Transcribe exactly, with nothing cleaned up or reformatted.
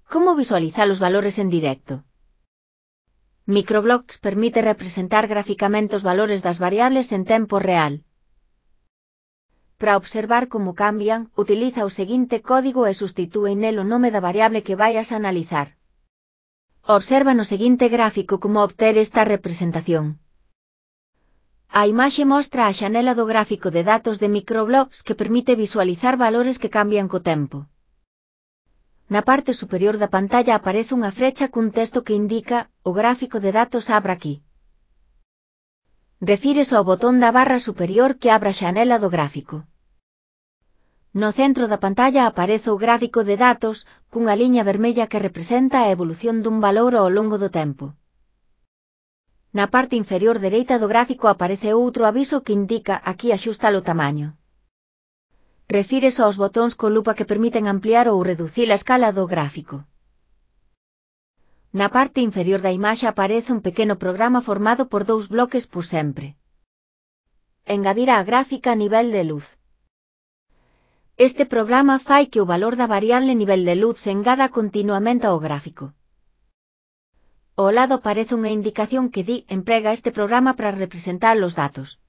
Como visualizar los valores en directo? Microblocks permite representar gráficamente os valores das variables en tempo real. Para observar como cambian, utiliza o seguinte código e substitúe nel o nome da variable que vayas a analizar. Observa no seguinte gráfico como obter esta representación. A imaxe mostra a xanela do gráfico de datos de microblocks que permite visualizar valores que cambian co tempo. Na parte superior da pantalla aparece unha frecha cun texto que indica o gráfico de datos abra aquí. Refírese ao botón da barra superior que abra a xanela do gráfico. No centro da pantalla aparece o gráfico de datos cunha liña vermella que representa a evolución dun valor ao longo do tempo. Na parte inferior dereita do gráfico aparece outro aviso que indica aquí axusta o tamaño. Refírese aos botóns con lupa que permiten ampliar ou reducir a escala do gráfico. Na parte inferior da imaxe aparece un pequeno programa formado por dous bloques por sempre. Engadir á gráfica nivel de luz. Este programa fai que o valor da variable nivel de luz se engada continuamente ao gráfico. Ao lado aparece unha indicación que di emprega este programa para representar os datos.